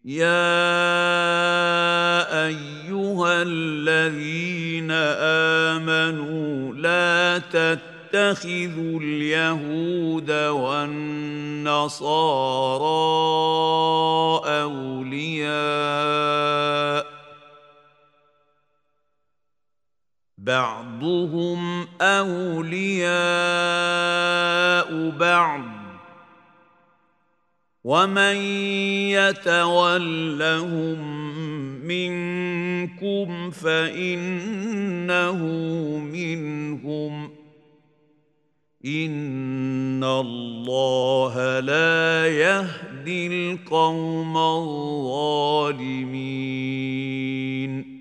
يا أيها الذين آمنوا لا تتخذوا اليهود والنصارى أولياء بعضهم أولياء بعض ومن يتولهم منكم فإنه منهم إن الله لا يهدي القوم الظالمين